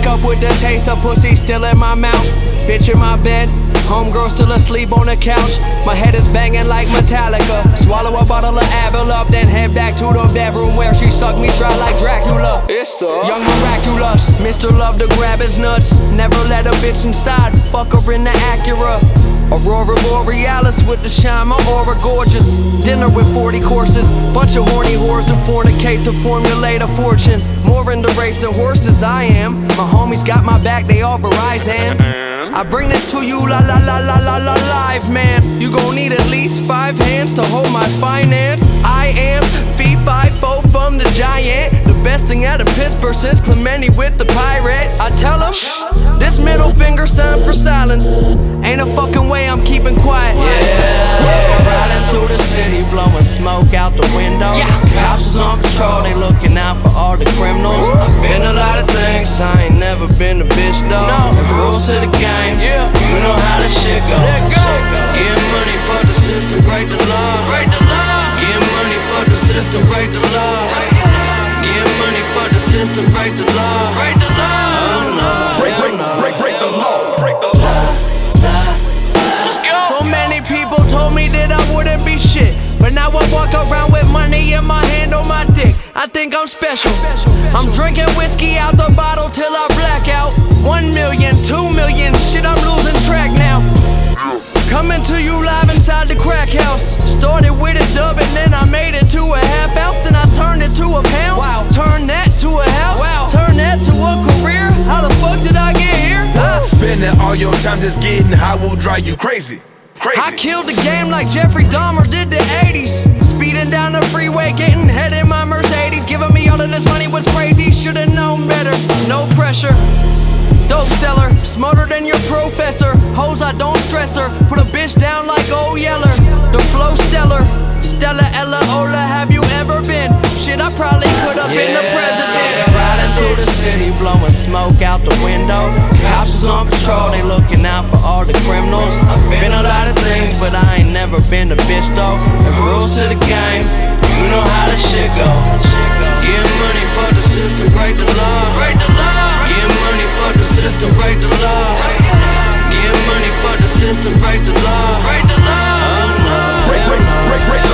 Wake up with the taste of pussy still in my mouth. Bitch in my bed, homegirl still asleep on the couch. My head is banging like Metallica. Swallow a bottle of Advil up, then head back to the bedroom where she sucked me dry like Dracula. It's the Young Miraculous, Mr. Love to grab his nuts. Never let a bitch inside, fuck her in the Acura. Aurora Borealis with the shine, my aura gorgeous. Dinner with 40 courses, bunch of horny whores who fornicate to formulate a fortune. More into racing horses I am. My homies got my back, they all Verizon. I bring this to you, la la la la la la live, man. You gon' need at least 5 hands to hold my finance. I am fee 5-4 from the Giant, the best thing out of Pittsburgh since Clemente with the Pirates. I tell them, this middle finger sign for silence. Ain't a fucking way I'm keeping quiet. Yeah, riding through the city, blowing smoke out the window. Cops is on patrol, they looking out for all the criminals. I've been a lot of things, I ain't never been a bitch though. There's rules to the game, you know how this shit go. Get money for the system, break the law. Get money for the system, break the law. Get money for the system, break the law. Oh no, Break the law, break the law. So many people told me that I wouldn't be shit, but now I walk around with money in my hand on my dick. I think I'm special. I'm drinking whiskey out the bottle till I black out. 1 million, 2 million, shit, I'm losing track now. Coming to you live inside the crack house. Started with a dub and then I made it to a half ounce. Then I turned it to a pound. Wow. Turned that to a house. Wow. Turned that to a career. How the fuck did I get here? Spending all your time just getting high will drive you crazy. I killed the game like Jeffrey Dahmer did the 80s. Speeding down the freeway, getting head in my Mercedes. Giving me all of this money was crazy. Should've known better. No pressure. Dope seller, smarter than your professor. Hoes, I don't stress her. Put a bitch down like Old Yeller. The flow stellar. Stella, Ella, Ola, have you ever been? Shit, I probably could've been the president. Riding through the city, blowing smoke out the window. Cops is on patrol, they looking out for all the criminals. I've been a lot of things, but I ain't never been a bitch though. There's rules to the game, you know how this shit go. Get money for the system, break the law. Get money for the system, break the law. Get money for the system, break the law. Oh no. Break